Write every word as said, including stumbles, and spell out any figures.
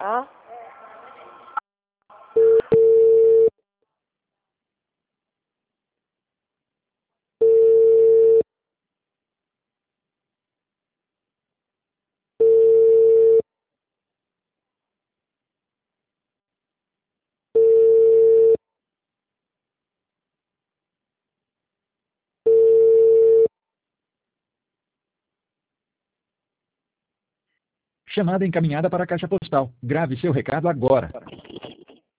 Tá? Chamada encaminhada para a caixa postal. Grave seu recado agora.